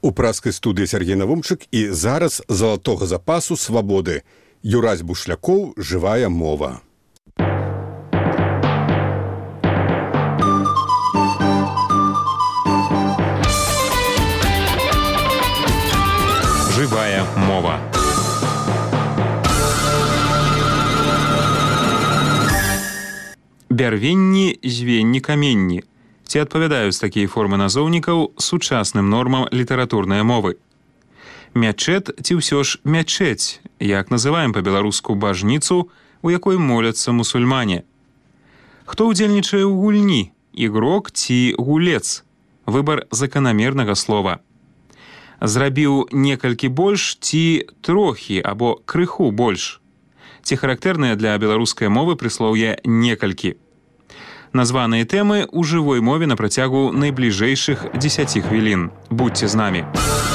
У праскай студыі Сергей Навумчык і зараз залатога запасу свабоды. Юрась Бушлякоў, жывая мова. Жывая мова. Бярвенні, звенні, каменні. Ці адпавядаюць такія формы назоўнікаў сучасным нормам літаратурнай мовы? Мячэт ці ўсё ж мячэць, як называем па-беларуску бажніцу, у якой моляцца мусульмане? Хто ўдзельнічае ў гульні? Ігрок ці гулец? Выбар заканамернага слова. Зрабіў некалькі больш ці трохі або крыху больш? Ці характэрнае для беларускай мовы прыслоўе некалькі? Названыя тэмы ў жывой мове на працягу найбліжэйшых 10 хвілін. Будьце з намі.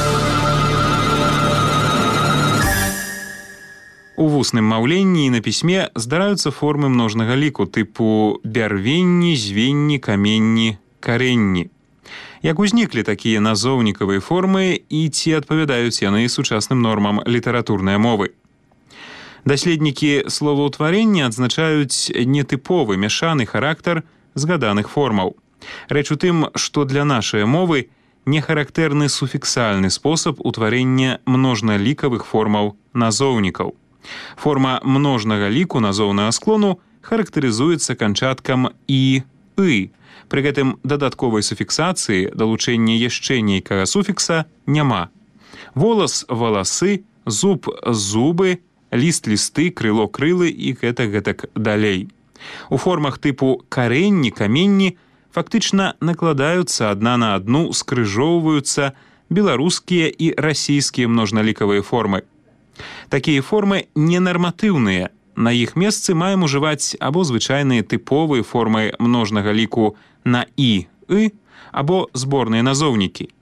У вусным маўленні і на пісьме здараюцца формы множнага ліку тыпу бярвенні, звенні, каменні, карэнні. Як узніклі такія назоўнікавыя формы і ці адпавядаюць яны сучасным нормам літаратурнай мовы? Даследнікі словаўтварення адзначаюць нетыповы мяшаны характар згаданых формаў. Рэч у тым, што для нашай мовы не характэрны суфіксальны спосаб утварэння множналікавых формаў назоўнікаў. Форма множнага ліку назоўнага склону характарызуецца канчаткам «і», «ы». Пры гэтым дадатковай суфіксацыі, далучэння яшчэ нейкага суфікса няма. Волас – валасы, зуб – зубы, ліст – лісты, крыло – крылы і гэтак далей. У формах тыпу карэнні, каменні фактычна накладаюцца адна на адну, скрыжоўваюцца беларускія і расійскія множналікавыя формы. Такія формы ненарматыўныя. На іх месцы маем ужываць або звычайныя тыповыя формы множнага ліку на «і», «ы», або зборныя назоўнікі.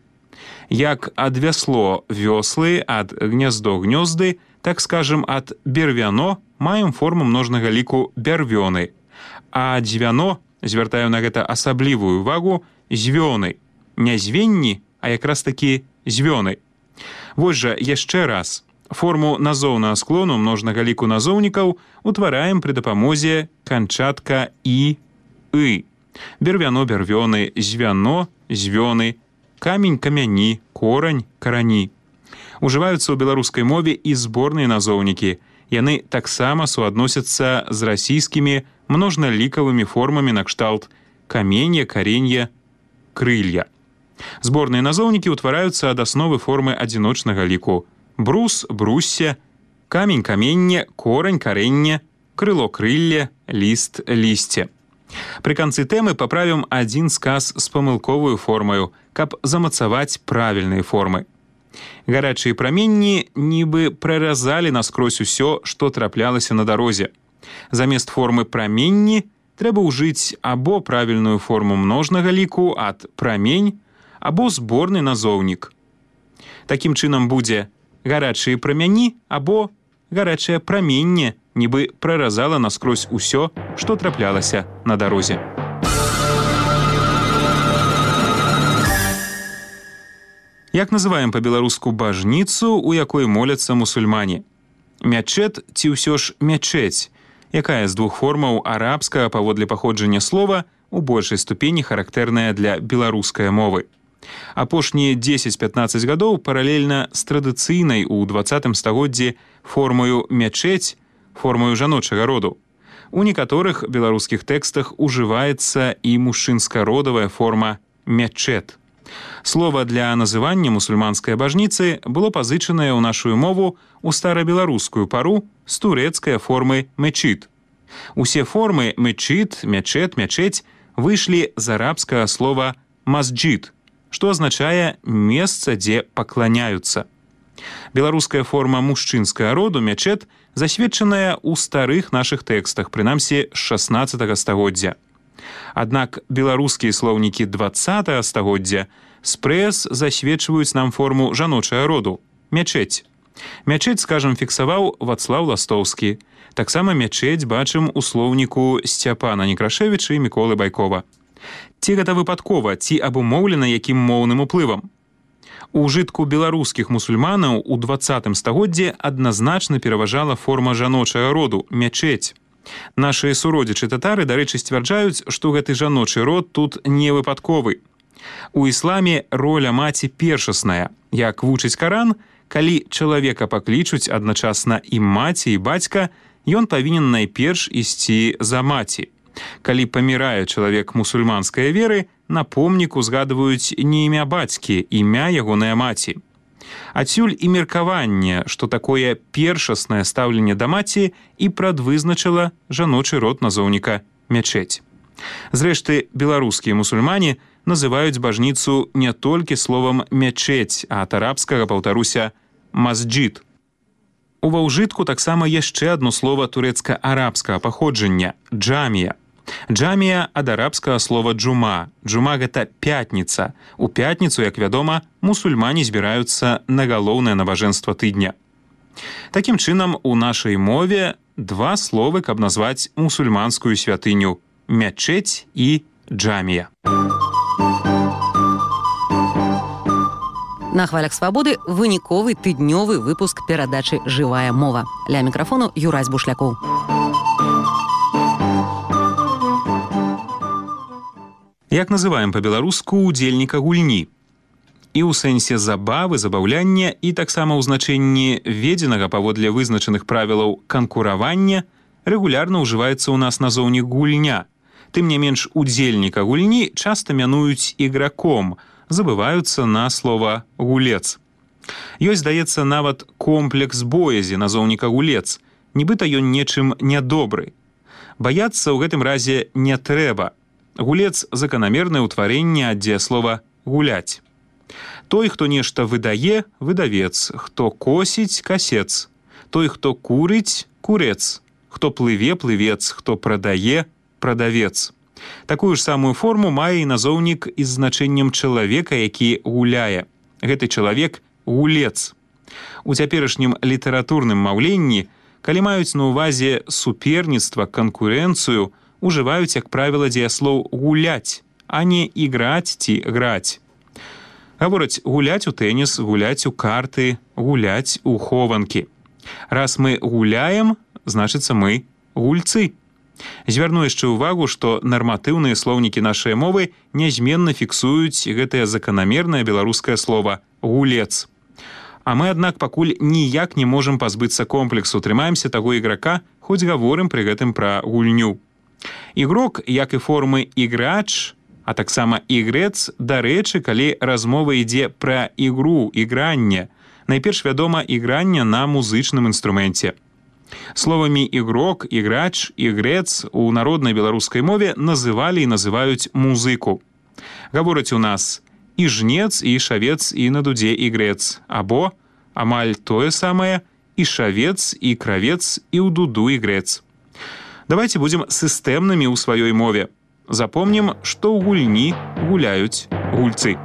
Як ад вясло – вёслы, ад гняздо – гнёзды, так скажем, ад бервяно маем форму множнага ліку бярвёны, а дзвяно, звяртаю на гэта асаблівую увагу, звёны. Не звенні, а якраз такі звёны. Вось жа яшчэ раз. Форму назоўнага склону множнага ліку назоўнікаў утвараем пры дапамозе канчатка «і», «ы». Бервяно – бярвёны, звяно – звёны, камень – камяні, корань – карані. Ужываюцца ў беларускай мове і зборныя назоўнікі. Яны таксама суадносяцца з расійскімі множналікавымі формамі накшталт каменья, каренья, крылья. Зборныя назоўнікі ўтвараюцца ад асновы формы адзіночнага ліку. Брус, брусся, камень, каменне, корань, каренне, крыло, крылле, ліст, лісце. Пры канцы тэмы паправім адзін сказ з памылковую формаю, каб замацаваць правільныя формы. Гарачыя праменні нібы праразалі наскрозь усё, што траплялася на дарозе. Замест формы праменні трэба ўжыць або правільную форму множнага ліку ад прамень, або зборны назоўнік. Такім чынам будзе гарачыя прамяні або гарачае праменне, нібы праразала наскрозь усё, што траплялася на дарозе. Як называем па-беларуску бажніцу, у якой моляцца мусульмане? Мячэт ці ўсё ж мячэць, якая з двух формаў арабскага паводле паходжання слова у большай ступені характэрная для беларускай мовы. Апошнія 10-15 гадоў паралельна з традыцыйнай у 20 стагоддзі формаю мячэць, формаю жаночага роду. У некаторых беларускіх тэкстах ужываецца і мужчынска-родавая форма мячэт. Слова для называння мусульманскай бажніцы было пазычанае ў нашу мову ў старабеларускую пару з турэцкай формы мечит. Усе формы мечит, мячэт, мячэць выйшлі з арабскага слова масджид, што азначае месца, дзе пакланяюцца. Беларуская форма мужчынскага роду мячэт засведчаная ў старых нашых тэкстах, прынамсі з 16 стагоддзя. Аднак беларускія слоўнікі 20 стагоддзя спрэс засведчваюць нам форму жаночага роду – мячэць. Мячэць, скажам, фіксаваў Вацлаў Ластоўскі. Таксама мячэць бачым у слоўніку Сцяпана Некрашевіча і Міколы Байкова. Ці гэта выпадкова, ці абумоўлена якім моўным уплывам? У ўжытку беларускіх мусульманаў у 20 стагоддзі адназначна пераважала форма жаночага роду – мячэць. Нашыя суродзічы татары, дарэчы, сцвярджаюць, што гэты жаночы род тут не выпадковы. У ісламе роля маці першасная. Як вучыць Каран, калі чалавека паклічуць адначасна і маці, і бацька, ён павінен найперш ісці за маці. Калі памірае чалавек мусульманскай веры, на помніку згадваюць не імя бацькі, імя ягонай маці. Адсюль і меркаванне, што такое першаснае стаўленне да маці і прадвызначыла жаночы род назоўніка мячэць. Зрэшты, беларускія мусульмане называюць бажніцу не толькі словам мячэць, а ад арабскага, паўтаруся, масджид. Ува ўжытку таксама яшчэ адно слова турэцка-арабскага паходжання – джамія. Джамія ад арабскага слова джума. Джума – гэта пятніца. У пятніцу, як вядома, мусульмане збіраюцца на галоўнае набажэнства тыдня. Такім чынам, у нашай мове два словы, каб назваць мусульманскую святыню – мячэць і джамія. На хвалях свабоды выніковы тыднёвы выпуск перадачы «Жывая мова». Ля мікрафону Юрась Бушлякоў. Як называем па-беларуску удзельніка гульні? І ў сэнсе забавы, забаўляння, і таксама ў значэнні ведзенага паводле вызначаных правілаў канкуравання рэгулярна ўжываецца ў нас назоўнік гульня. Тым не менш, удзельніка гульні часта мянуюць іграком, забываюцца на слова гулец. Ёсць, здаецца, нават комплекс боязі назоўніка гулец, нібыта ён нечым нядобры. Баяцца ў гэтым разе не трэба. Гулец – заканамернае ўтварэнне ад дзеяслова «гуляць». Той, хто нешта выдае – выдавец, хто косіць – касец, той, хто курыць – курец, хто плыве – плывец, хто прадае – прадавец. Такую ж самую форму мае і назоўнік із значэннем чалавека, які гуляе. Гэты чалавек – гулец. У цяперашнім літаратурным маўленні, калі маюць на ўвазе суперніцтва, канкурэнцыю, ужываюць, як правіла, дзеяслоў «гуляць», а не «іграць» ці «граць». Гавораць гуляць у тэніс, гуляць у карты, гуляць у хованкі. Раз мы гуляем, значыцца мы гульцы. Звярну яшчэ ўвагу, што нарматыўныя слоўнікі нашай мовы нязменна фіксуюць гэтае заканамернае беларускае слова «гулец». А мы, аднак, пакуль ніяк не можам пазбыцца комплексу, трымаемся таго іграка, хоць гаворым пры гэтым пра гульню. Ігрок, як і формы іграч, а таксама ігрэц, дарэчы, калі размова ідзе пра ігру, ігранне, найперш вядома ігранне на музычным інструменце. Словамі ігрок, іграч, ігрэц у народнай беларускай мове называлі і называюць музыку. Гавораць у нас і жнец, і шавец, і на дудзе ігрэц, або амаль тое самае і шавец, і кравец, і ў дуду ігрэц. Давайте будем сістэмнымі ў сваёй мове. Запомнім, што ў гульні гуляюць гульцы.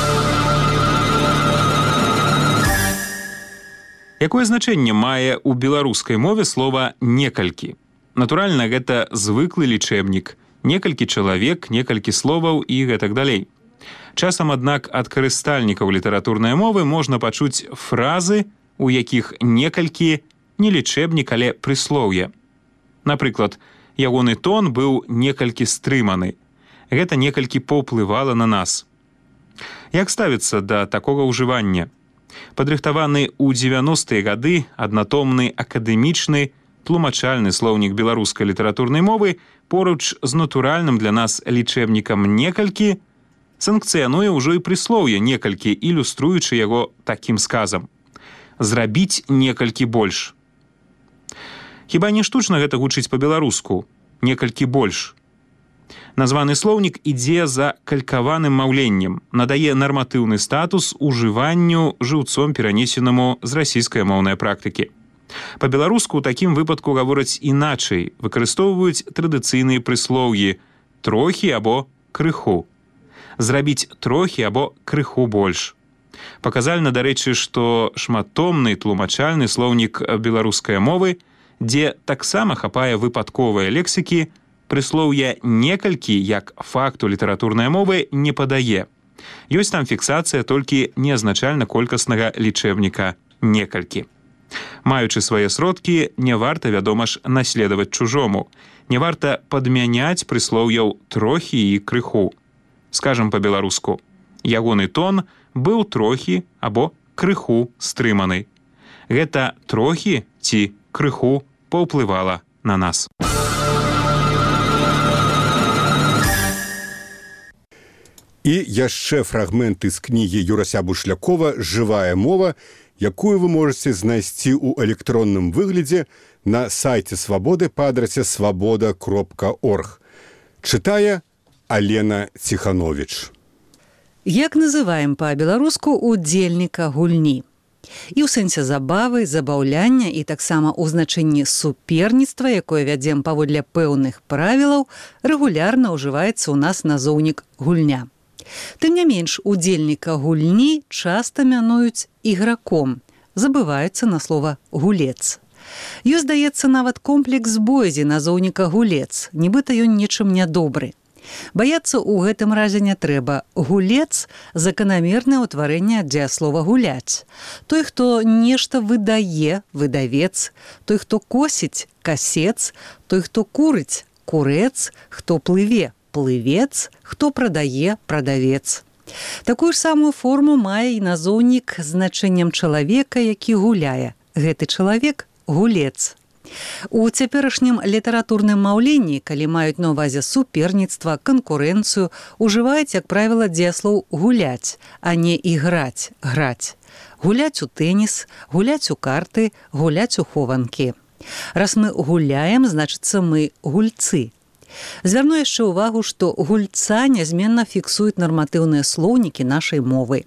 Якое значэнне мае ў беларускай мове слова «некалькі»? Натуральна, гэта звыклы лічэбнік. Некалькі чалавек, некалькі словаў і гэтак далей. Часам, аднак, ад карыстальнікаў літаратурнай мовы можна пачуць фразы, у якіх некалькі не лічэбнік, але прыслоўе. Напрыклад, ягоны тон быў некалькі стрыманы. Гэта некалькі паўплывала на нас. Як ставіцца да такога ўжывання? Падрыхтаваны ў 90-е гады аднатомны акадэмічны тлумачальны слоўнік беларускай літаратурнай мовы поруч з натуральным для нас лічэбнікам некалькі санкцыянуе ўжо і прыслоўе некалькі, ілюструючы яго такім сказам. Зрабіць некалькі больш. Хіба не штучна гэта гучыць па-беларуску? Некалькі больш. Названы слоўнік ідзе за калькаваным маўленнем, надае нарматыўны статус ужыванню жыўцом перанесенаму з расійскай моўнай практыкі. Па-беларуску ў такім выпадку гавораць іначай, выкарыстоўваюць традыцыйныя прыслоўі «трохі» або «крыху». Зрабіць трохі або крыху больш. Паказальна, дарэчы, што шматтомны тлумачальны слоўнік беларускай мовы, дзе таксама хапае выпадковыя лексікі, прыслоўя «некалькі» як факту літаратурнай мовы не падае. Ёсць там фіксацыя толькі неазначальна-колькаснага лічэбніка «некалькі». Маючы свае сродкі, не варта, вядома ж, наследаваць чужому. Не варта падмяняць прыслоўяў «трохі» і «крыху». Скажам па-беларуску, ягоны тон быў трохі або крыху стрыманы. Гэта трохі ці крыху паўплывала на нас. І яшчэ фрагменты з кнігі Юрася Бушлякова «Жывая мова», якую вы можете знайсці ў электронным выглядзе на сайце Свабоды па адрасе свабода.орг. Чытае Алена Ціхановіч. Як называем па-беларуску удзельніка гульні? І ў сэнсе забавы, забаўляння і таксама ў значэнні суперніцтва, якое вядзем паводле пэўных правілаў, рэгулярна ўжываецца ў нас назоўнік гульня. Тым не менш, удзельніка гульні часта мянуюць іграком, забываюцца на слова «гулец». Ёсць, здаецца, нават комплекс боязі назоўніка «гулец», нібыта ён нечым нядобры. Баяцца ў гэтым разе не трэба. Гулец – заканамернае ўтварэнне ад дзеяслова «гуляць». Той, хто нешта выдае – выдавец, той, хто косіць – касец, той, хто курыць – курэц, хто плыве – плывец, хто прадае – прадавец. Такую ж самую форму мае і назоўнік з значэннем чалавека, які гуляе. Гэты чалавек – гулец. У цяперашнім літаратурным маўленні, калі маюць на ўвазе суперніцтва, канкурэнцыю, ужываюць, як правіла, дзеяслоў «гуляць», а не «іграць», «граць». Гуляць у тэніс, гуляць у карты, гуляць у хованкі. Раз мы гуляем, значыцца мы гульцы. Звярну яшчэ ўвагу, што гульца нязменна фіксуюць нарматыўныя слоўнікі нашай мовы.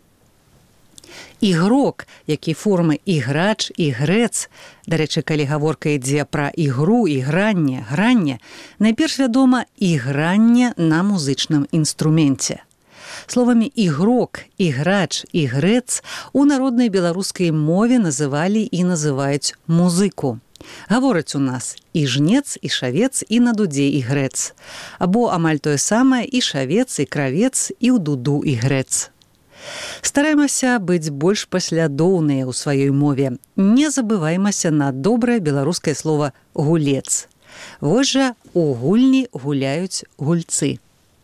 Ігрок, які формы іграч, ігрэц, дарэчы, калі гаворка ідзе пра ігру, ігранне, гранне, найперш вядома ігранне на музычным інструменце. Словамі ігрок, іграч, ігрэц у народнай беларускай мове называлі і называюць музыку. Гавораць у нас і жнец, і шавец, і на дудзе ігрэц. Або амаль тое самае і шавец, і кравец, і ў дуду ігрэц. Стараемся быць больш паслядоўныя ў сваёй мове. Не забываймася на добрае беларускае слова «гулец». Вось жа у гульні гуляюць гульцы.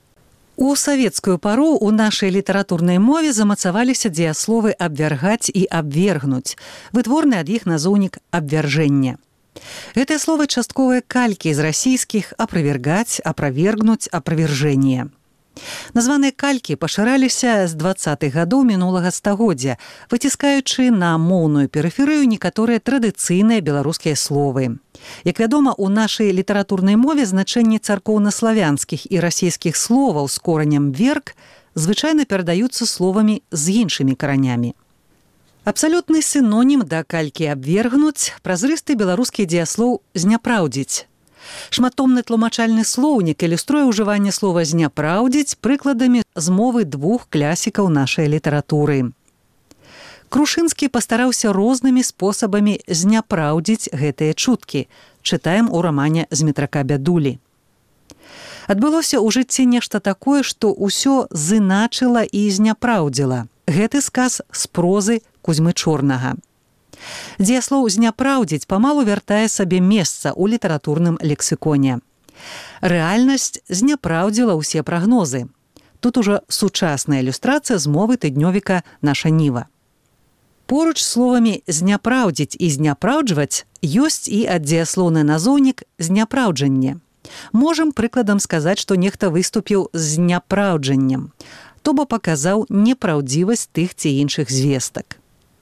У савецкую пару ў нашай літаратурнай мове замацаваліся дзеясловы «абвяргаць» і «абвергнуць», вытворны ад іх назоўнік «абвяржэння». Гэтыя словы частковыя калькі з расійскіх «аправергаць», «аправергнуць», «аправержэнне». Названыя калькі пашыраліся з 20-х гадоў мінулага стагоддзя, выціскаючы на моўную перыферыю некаторыя традыцыйныя беларускія словы. Як вядома, у нашай літаратурнай мове значэнні царкоўнаславянскіх і расійскіх словаў з коранем «верг» звычайна перадаюцца словамі з іншымі каранямі. Абсалютны сінонім да калькі «абвергнуць» – празрысты беларускі дзеяслоў «зняпраўдзіць». Шматомны тлумачальны слоўнік ілюструе ўжыванне слова «зняпраўдзіць» прыкладамі з мовы двух класікаў нашай літаратуры. Крушынскі пастараўся рознымі спосабамі зняпраўдзіць гэтыя чуткі. Чытаем у рамане «Зметрака бядулі». Адбылося ў жыцці нешта такое, што ўсё зыначыла і зняпраўдзіла. Гэты сказ з прозы Кузьмы Чорнага. Дзеяслоў «зняпраўдзіць» памалу вяртае сабе месца ў літаратурным лексіконе. Рэальнасць зняпраўдзіла ўсе прагнозы. Тут ужо сучасная ілюстрацыя з мовы тыднёвіка «Наша ніва». Поруч з словамі «зняпраўдзіць» і «зняпраўджваць» ёсць і аддзеяслоўны назоўнік «зняпраўджанне». Можам прыкладам сказаць, што нехта выступіў з няпраўджаннем, то бо паказаў непраўдзівасць тых ці іншых звестак.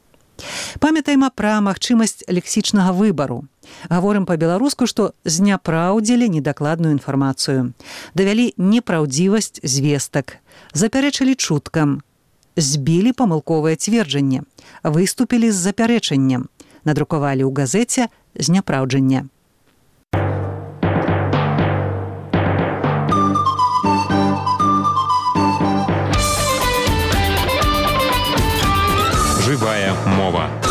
Памятаем пра магчымасць лексічнага выбару. Гаворым па-беларуску, што зняпраўдзілі недакладную інфармацыю, давялі непраўдзівасць звестак, запярэчылі чуткам, збілі памылковае цверджанне, выступілі з запярэчаннем, надрукавалі ў газеце зняпраўджанне. Жывая мова.